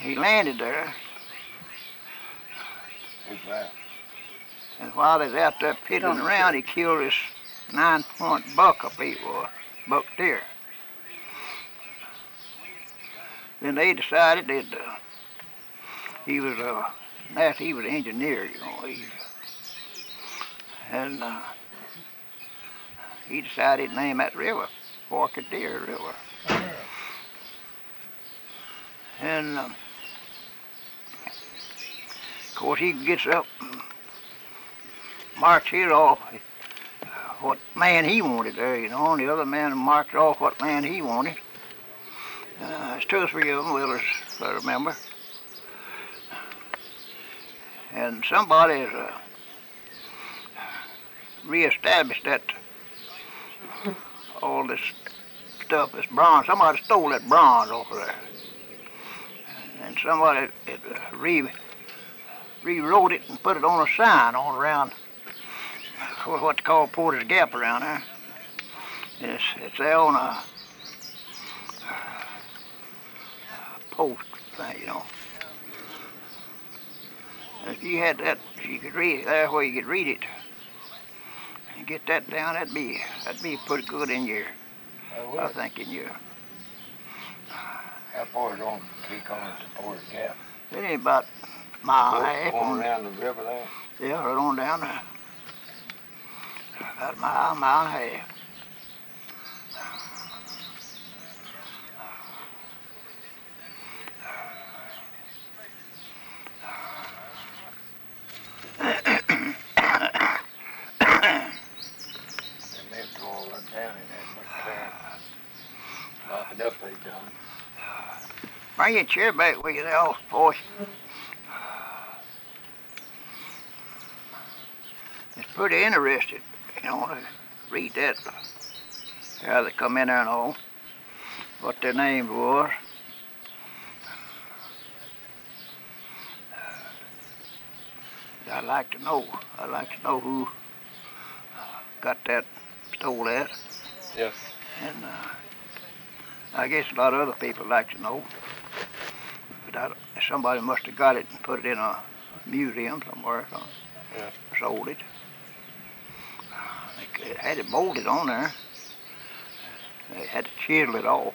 he landed there. Who's that? And while they was out there piddling around, he killed this 9-point buck up he was, buck deer. Then they decided that he was an engineer, you know. He decided to name that river Forked Deer River. And of course he gets up and marches off what land he wanted there, you know, and the other man marched off what land he wanted. There's 2 or 3 of them, well, as I remember. And somebody reestablished that, all this stuff, this bronze. Somebody stole that bronze off of there. And somebody rewrote it and put it on a sign all around what's called Porter's Gap around there. It's there on a post thing, you know. And if you had that, if you could read it there where you could read it and get that down, that'd be pretty good in your, I think, in your. How far is on 3 corners to Porter's Gap? It ain't about a mile and a half. Going around the river there? Yeah, right on down there. About a mile and a half. Bring your chair back with you there, boy. It's pretty interesting, you know, to read that, how they come in there and all, what their names was. I'd like to know who got that, stole that. Yes. And I guess a lot of other people like to know. But somebody must have got it and put it in a museum somewhere. Yes. Sold it. They had it bolted on there. They had to chisel it off.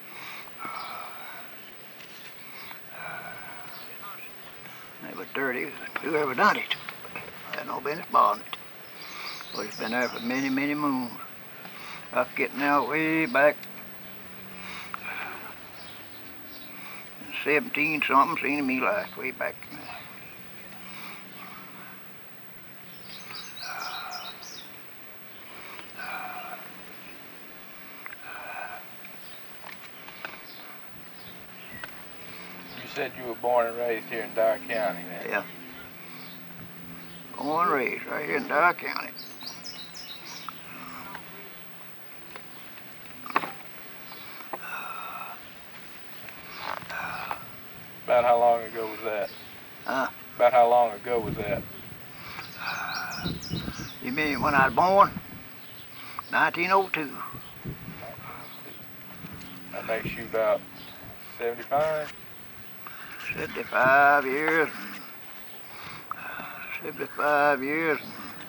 It was dirty. Whoever done it had no business bothering it. But it's been there for many, many moons. I forget now, way back 17 something, seen me last way back. You said you were born and raised here in Dyer County then? Yeah. Born and raised right here in Dyer County. About how long ago was that? Huh? About how long ago was that? You mean when I was born? 1902. That makes you about 75? 75 years. 75 years.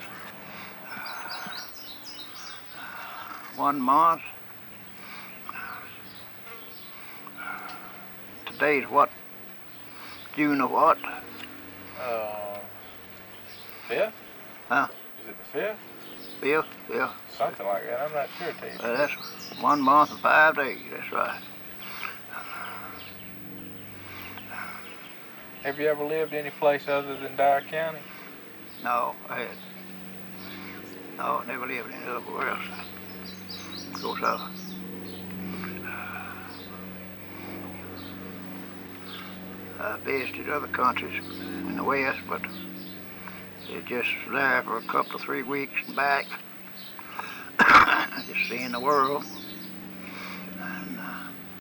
1 month. Today's what? June of what? 5th? Huh? Is it the 5th? 5th, yeah. Something like that. I'm not sure, tell you. That's 1 month and 5 days, that's right. Have you ever lived any place other than Dyer County? No, I had. No, never lived anywhere else. Of course, I visited other countries in the West, but it just there for a couple of 3 weeks and back, just seeing the world.